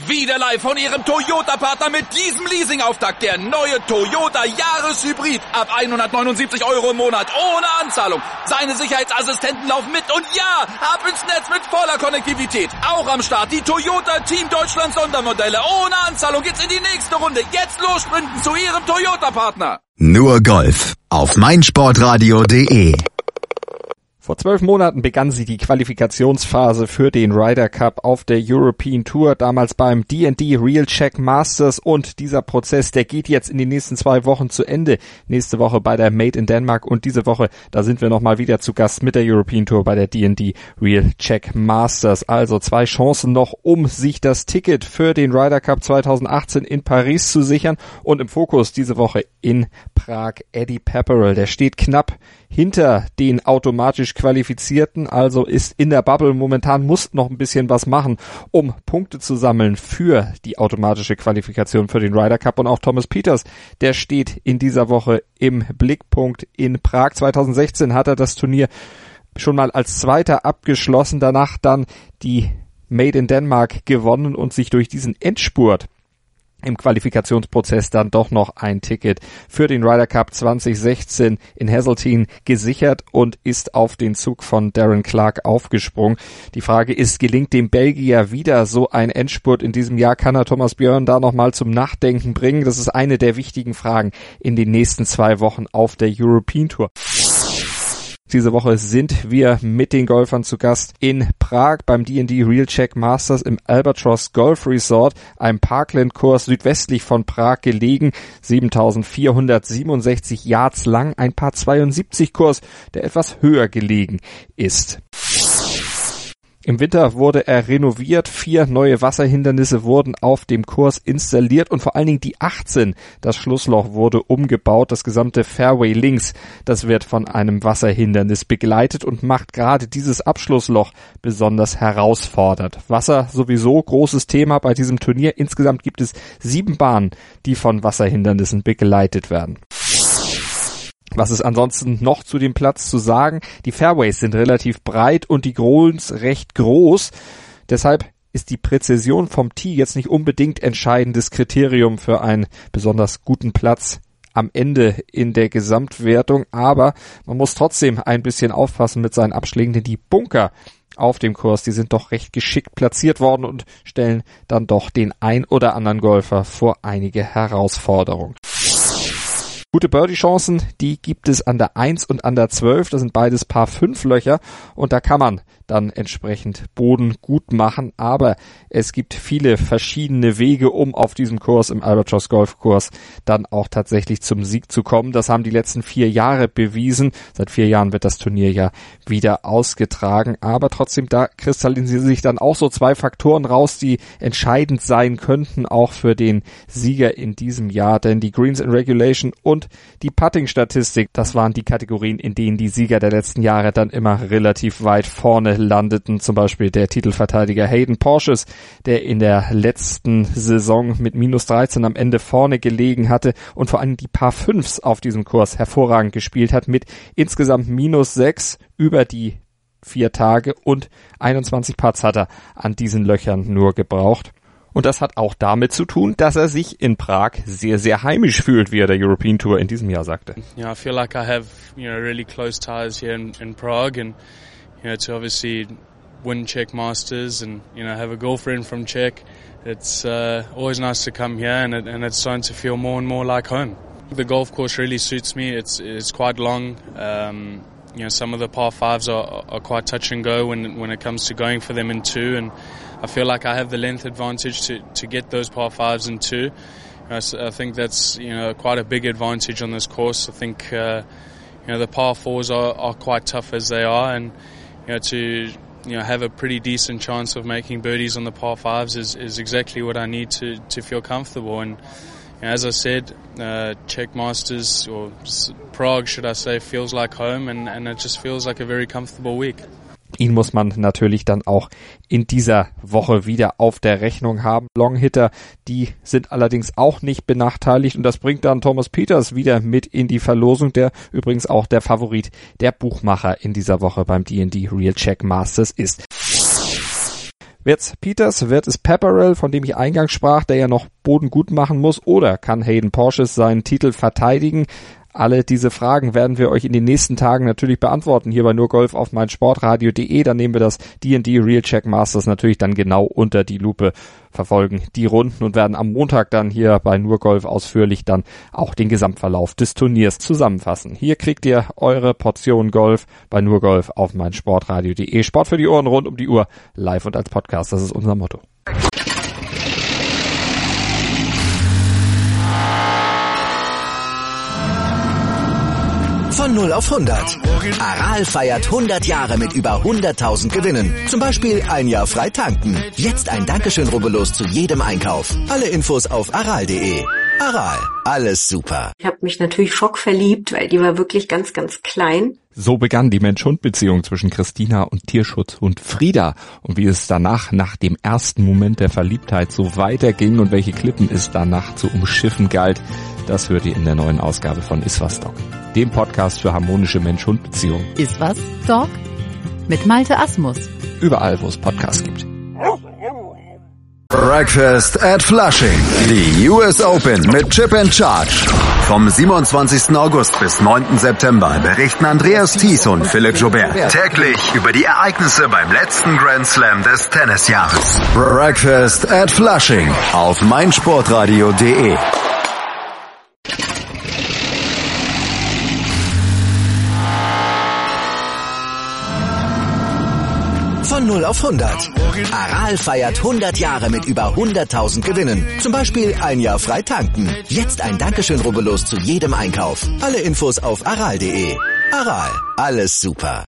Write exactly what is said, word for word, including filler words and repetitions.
Wieder live von Ihrem Toyota-Partner mit diesem Leasing-Auftakt. Der neue Toyota Jahreshybrid. Ab hundertneunundsiebzig Euro im Monat. Ohne Anzahlung. Seine Sicherheitsassistenten laufen mit. Und ja, ab ins Netz mit voller Konnektivität. Auch am Start die Toyota Team Deutschland Sondermodelle. Ohne Anzahlung geht's in die nächste Runde. Jetzt los sprinten zu Ihrem Toyota-Partner. Nur Golf auf meinsportradio punkt de. Vor zwölf Monaten begann sie die Qualifikationsphase für den Ryder Cup auf der European Tour, damals beim D and D Real Check Masters, und dieser Prozess, der geht jetzt in den nächsten zwei Wochen zu Ende. Nächste Woche bei der Made in Denmark und diese Woche, da sind wir nochmal wieder zu Gast mit der European Tour bei der D and D Real Check Masters. Also zwei Chancen noch, um sich das Ticket für den Ryder Cup zweitausendachtzehn in Paris zu sichern, und im Fokus diese Woche in Prag Eddie Pepperell. Der steht knapp hinter den automatisch Qualifizierten, also ist in der Bubble momentan, muss noch ein bisschen was machen, um Punkte zu sammeln für die automatische Qualifikation für den Ryder Cup. Und auch Thomas Pieters, der steht in dieser Woche im Blickpunkt in Prag. zweitausendsechzehn hat er das Turnier schon mal als Zweiter abgeschlossen, danach dann die Made in Denmark gewonnen und sich durch diesen Endspurt im Qualifikationsprozess dann doch noch ein Ticket für den Ryder Cup zweitausendsechzehn in Hazeltine gesichert und ist auf den Zug von Darren Clarke aufgesprungen. Die Frage ist, gelingt dem Belgier wieder so ein Endspurt in diesem Jahr? Kann er Thomas Björn da nochmal zum Nachdenken bringen? Das ist eine der wichtigen Fragen in den nächsten zwei Wochen auf der European Tour. Diese Woche sind wir mit den Golfern zu Gast in Prag beim D and D Real Check Masters im Albatross Golf Resort, einem Parkland-Kurs südwestlich von Prag gelegen, siebentausendvierhundertsiebenundsechzig Yards lang, ein Par zweiundsiebzig Kurs, der etwas höher gelegen ist. Im Winter wurde er renoviert, vier neue Wasserhindernisse wurden auf dem Kurs installiert und vor allen Dingen die achtzehn, das Schlussloch, wurde umgebaut. Das gesamte Fairway links, das wird von einem Wasserhindernis begleitet und macht gerade dieses Abschlussloch besonders herausfordernd. Wasser sowieso großes Thema bei diesem Turnier. Insgesamt gibt es sieben Bahnen, die von Wasserhindernissen begleitet werden. Was ist ansonsten noch zu dem Platz zu sagen? Die Fairways sind relativ breit und die Greens recht groß. Deshalb ist die Präzision vom Tee jetzt nicht unbedingt entscheidendes Kriterium für einen besonders guten Platz am Ende in der Gesamtwertung. Aber man muss trotzdem ein bisschen aufpassen mit seinen Abschlägen, denn die Bunker auf dem Kurs, die sind doch recht geschickt platziert worden und stellen dann doch den ein oder anderen Golfer vor einige Herausforderungen. Gute Birdie-Chancen, die gibt es an der eins und an der zwölf, das sind beides Par fünf Löcher und da kann man dann entsprechend Boden gut machen, aber es gibt viele verschiedene Wege, um auf diesem Kurs, im Albatross Golfkurs, dann auch tatsächlich zum Sieg zu kommen. Das haben die letzten vier Jahre bewiesen. Seit vier Jahren wird das Turnier ja wieder ausgetragen, aber trotzdem, da kristallisieren sich dann auch so zwei Faktoren raus, die entscheidend sein könnten, auch für den Sieger in diesem Jahr, denn die Greens in Regulation und die Putting-Statistik, das waren die Kategorien, in denen die Sieger der letzten Jahre dann immer relativ weit vorne landeten. Zum Beispiel der Titelverteidiger Hayden Porches, der in der letzten Saison mit minus dreizehn am Ende vorne gelegen hatte und vor allem die Par fünfs auf diesem Kurs hervorragend gespielt hat mit insgesamt minus sechs über die vier Tage und einundzwanzig Putts hat er an diesen Löchern nur gebraucht. Und das hat auch damit zu tun, dass er sich in Prag sehr, sehr heimisch fühlt, wie er der European Tour in diesem Jahr sagte. Yeah, I feel like I have, you know, really close ties here in, in Prague, and you know, to obviously win Czech Masters and you know have a girlfriend from Czech. It's uh, always nice to come here, and it, and it's starting to feel more and more like home. The golf course really suits me. It's it's quite long. Um, you know, some of the par fives are, are quite touch and go when when it comes to going for them in two, and I feel like I have the length advantage to, to get those par fives in two. I, I think that's, you know, quite a big advantage on this course. I think, uh, you know, the par fours are, are quite tough as they are, and, you know, to, you know, have a pretty decent chance of making birdies on the par fives is, is exactly what I need to, to feel comfortable. And, you know, as I said, uh, Czech Masters, or Prague, should I say, feels like home, and, and it just feels like a very comfortable week. Ihn muss man natürlich dann auch in dieser Woche wieder auf der Rechnung haben. Longhitter, die sind allerdings auch nicht benachteiligt und das bringt dann Thomas Pieters wieder mit in die Verlosung, der übrigens auch der Favorit der Buchmacher in dieser Woche beim D and D Real Check Masters ist. Wird's Peters, wird es Pepperell, von dem ich eingangs sprach, der ja noch Boden gut machen muss, oder kann Hayden Porches seinen Titel verteidigen? Alle diese Fragen werden wir euch in den nächsten Tagen natürlich beantworten, hier bei nur Golf auf meinsportradio punkt de. Dann nehmen wir das D und D Real Check Masters natürlich dann genau unter die Lupe, verfolgen die Runden und werden am Montag dann hier bei nur Golf ausführlich dann auch den Gesamtverlauf des Turniers zusammenfassen. Hier kriegt ihr eure Portion Golf bei nur Golf auf meinsportradio punkt de. Sport für die Ohren rund um die Uhr, live und als Podcast, das ist unser Motto. Von null auf hundert. Aral feiert hundert Jahre mit über hunderttausend Gewinnen. Zum Beispiel ein Jahr frei tanken. Jetzt ein Dankeschön, rubbellos zu jedem Einkauf. Alle Infos auf aral punkt de. Aral, alles super. Ich habe mich natürlich schockverliebt, weil die war wirklich ganz, ganz klein. So begann die Mensch-Hund-Beziehung zwischen Christina und Tierschutzhund Frieda. Und wie es danach, nach dem ersten Moment der Verliebtheit, so weiterging und welche Klippen es danach zu umschiffen galt, das hört ihr in der neuen Ausgabe von Iswas Dog, dem Podcast für harmonische Mensch-Hund-Beziehungen. Iswas Dog mit Malte Asmus. Überall, wo es Podcasts gibt. Breakfast at Flushing. Die U S Open mit Chip and Charge. Vom siebenundzwanzigsten August bis neunten September berichten Andreas Thies und Philipp Joubert täglich über die Ereignisse beim letzten Grand Slam des Tennisjahres. Breakfast at Flushing auf meinsportradio punkt de. Von null auf hundert. Aral feiert hundert Jahre mit über hunderttausend Gewinnen. Zum Beispiel ein Jahr frei tanken. Jetzt ein Dankeschön, rubbellos zu jedem Einkauf. Alle Infos auf aral punkt de. Aral, alles super.